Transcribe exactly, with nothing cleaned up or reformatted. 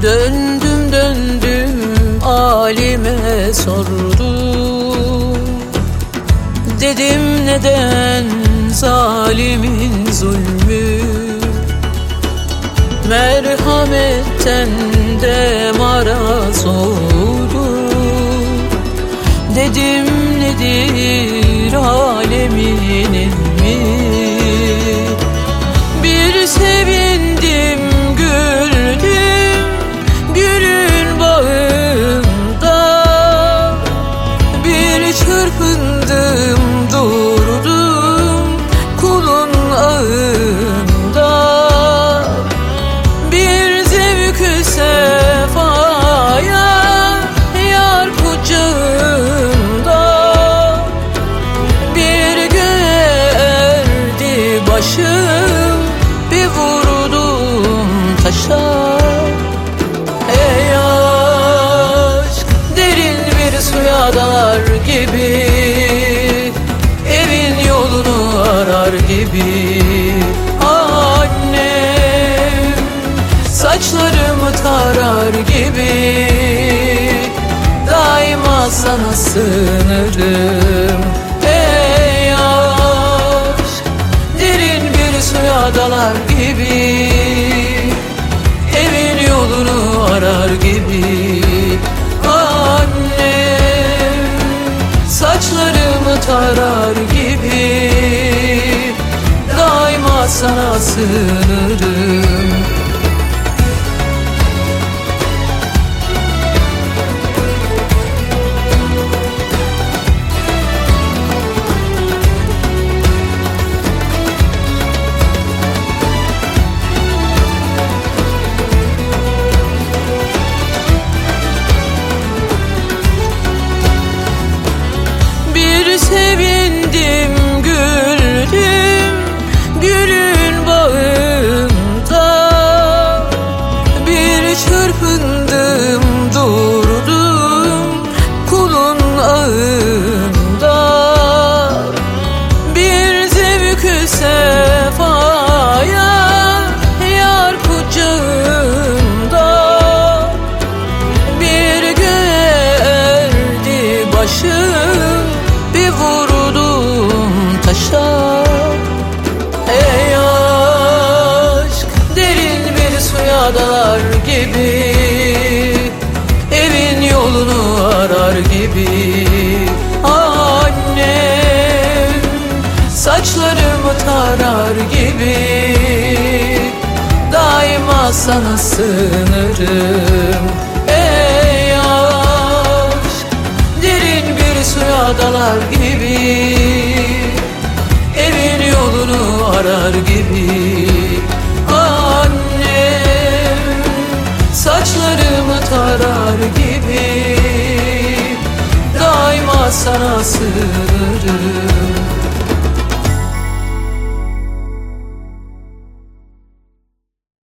Döndüm döndüm alime sordum. Dedim neden zalimin zulmü, merhametten de maraz oldu. Dedim nedir alemin ilmi, bir sevindim güldüm gülün bağında, bir çırpındım durdum kulun ağında, bir zevk-ü sefaya yar kucağında, bir göğerdi başım, bir vurdum taşa. Ey aşk derin bir suya dalar gibi, evin yolunu arar gibi. Annem saçlarımı tarar gibi, daima sana sığınırım. Ey aşk derin bir suya dalar gibi, evin yolunu arar gibi. Annem saçlarımı tarar gibi, daima sana sığınırım. Sevindim güldüm gülün bağında, bir çırpındım durdum kulun ağında, bir zevk-ü sefaya yar kucağında, bir göğerdi başım, bir vurdum taşa. Ey aşk derin bir suya dalar gibi, evin yolunu arar gibi. Annem saçlarımı tarar gibi, daima sana sığınırım. Ey aşk derin bir suya dalar gibi, evin yolunu arar gibi. Annem saçlarımı tarar gibi, daima sana sığınırım.